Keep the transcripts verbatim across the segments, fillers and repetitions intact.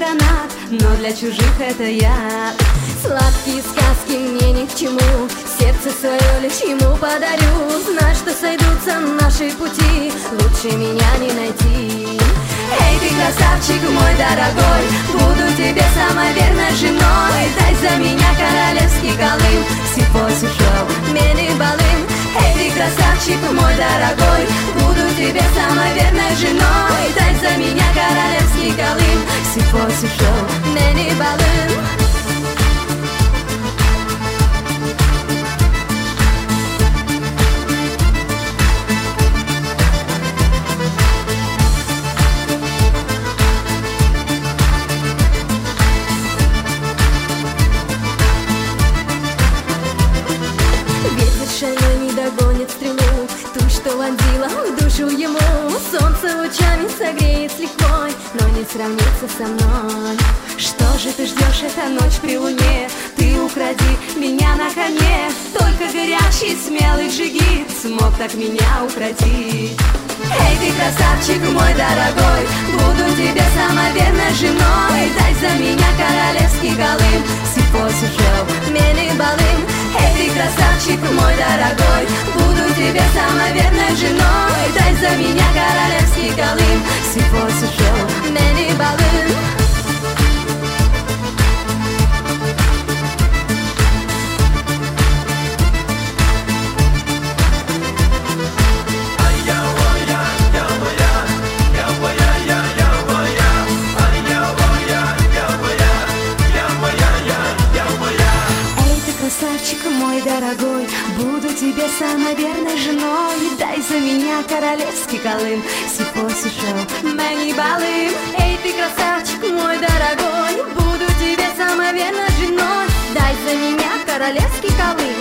гранат, но для чужих это яд. Сладкие сказки мне ни к чему, сердце свое лишь ему подарю. Знай, что сойдутся наши пути, лучше меня не найти. Эй, ты красавчик мой дорогой, буду тебе самой верной женой. Дай за меня королевский Колым, сипоси шоу, мели балым. Эй, ты красавчик мой дорогой, буду тебе самой верной женой. Дай за меня королевский Колым, сипоси шоу, мели балым. Шальной не догонит стрелу, ту, что вонзила в душу ему. Солнце лучами согреет с лихвой, но не сравнится со мной. Что же ты ждешь, эта ночь при луне? Ты укради меня на коне. Только горячий, смелый джигит смог так меня укротить. Эй, ты красавчик мой дорогой, буду тебе самой верной женой. Дай за меня королевский Колым, сипоси шоу, мели балым. Эй, ты красавчик мой дорогой, буду тебе самой верной женой. Дай за меня королевский Колым, сипоси шоу, мели балым. Красавчик мой дорогой, буду тебе самой верной женой. Дай за меня королевский Колым, сипоси шоу, мели балым. Эй, ты красавчик мой дорогой, буду тебе самой верной женой. Дай за меня королевский Колым.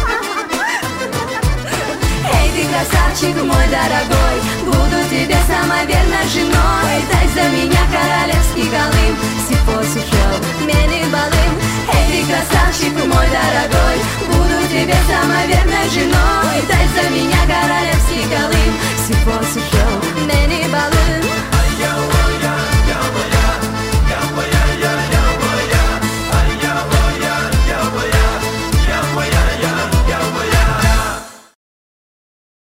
Эй, ты красавчик мой дорогой, буду тебе самой верной женой. Дай за меня королевский Колым.